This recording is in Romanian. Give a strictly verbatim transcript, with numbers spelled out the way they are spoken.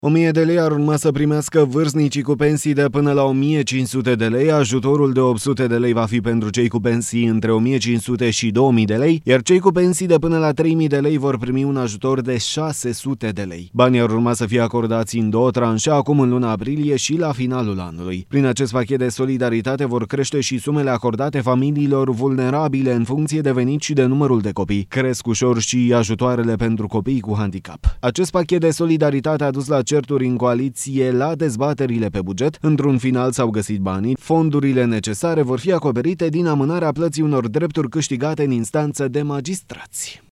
o mie de lei ar urma să primească vârstnicii cu pensii de până la o mie cinci sute de lei, ajutorul de opt sute de lei va fi pentru cei cu pensii între o mie cinci sute și două mii de lei, iar cei cu pensii de până la trei mii de lei vor primi un ajutor de șase sute de lei. Banii ar urma să fie acordați în două tranșe, acum în luna aprilie și la finalul anului. Prin acest pachet de solidaritate vor crește și sumele acordate familiilor vulnerabile în funcție de venit și de numărul de copii. Cresc ușor și ajutoarele pentru copii cu handicap. Acest pachet de solidaritate a dus la certuri în coaliție la dezbaterile pe buget. Într-un final s-au găsit banii. Fondurile necesare vor fi acoperite din amânarea plății unor drepturi câștigate în instanță de magistrați.